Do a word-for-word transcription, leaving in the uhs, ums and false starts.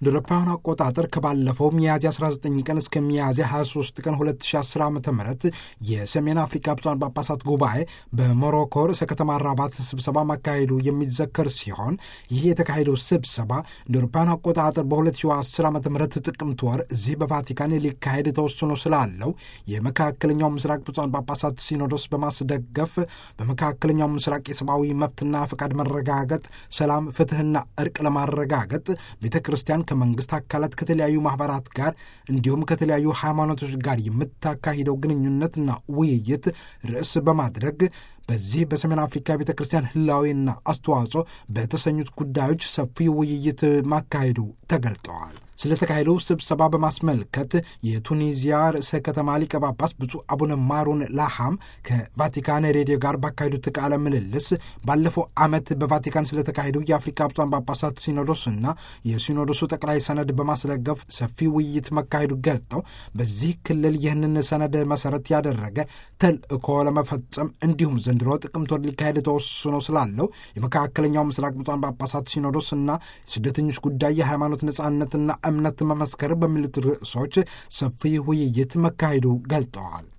ድረፓውን አቆጣጠር ከባለፈው ሚያዝያ አስራ ዘጠኝ ቀን እስከ ሚያዝያ ሃያ ሶስት ቀን ሁለት ሺህ አስር ዓመተ ምህረት የሰሜን አፍሪካ ብፁዓን ጳጳሳት ጉባኤ በሞሮኮ ርዕሰ ከተማ ራባት ስብሰባ ማካሄዱ የሚዘከር ሲሆን ይህ የተካሄደው ስብሰባ ድረፓውን አቆጣጠር በሁለት ሺህ አስር ዓመተ ምህረት ጥቅምት ወር እዚህ በቫቲካን ሊካሄድ ተወስኖ ስላለው የመካከለኛው ምስራቅ ብፁዓን ጳጳሳት ሲኖዶስ በማስደገፍ በመካከለኛው ምስራቅ የሰብአዊ መብትና ፈቃድ መረጋገጥ፣ ሰላም፣ ፍትህና እርቅ ለማረጋገጥ ቤተ ክርስቲያን ከመንግስት አካላት ከተለያዩ ማህበራት ጋር እንዲሁም ከተለያዩ ሃይማኖቶች ጋር የምታካሂደው ግንኙነትና ውይይት ርዕስ በማድረግ በዚህ በሰሜን አፍሪካ ቤተ ክርስቲያን ህላዊና አስተዋጽኦ በተሰኙት ጉዳዮች ሰፊ ውይይት ማካሄዱ ተገልጠዋል። ስለተካሄደው ስብሰባ በማስመልከት የቱኒዚያ ርዕሰ ከተማ ሊቀ ጳጳስ ብፁዕ አቡነ ማሩን ላሃም ከቫቲካን ሬዲዮ ጋር ባካሄዱት ቃለ ምልልስ ባለፈው ዓመት በቫቲካን ስለተካሄደው የአፍሪካ ብፁዓን ጳጳሳት ሲኖዶስና የሲኖዶሱ ጠቅላይ ሰነድ በማስደገፍ ሰፊ ውይይት መካሄዱ ገልጠው በዚህ ክልል ይህንን ሰነድ መሰረት ያደረገ ተልእኮ ለመፈጸም እንዲሁም ዘንድሮ ጥቅምት ወር ሊካሄድ ተወስኖ ስላለው የመካከለኛው ምስራቅ ብፁዓን ጳጳሳት ሲኖዶስና የስደተኞች ጉዳይ፣ የሃይማኖት ነጻነትና እምነት መመስከር በሚሉት ርዕሶች ሰፊ ውይይት መካሄዱ ገልጠዋል።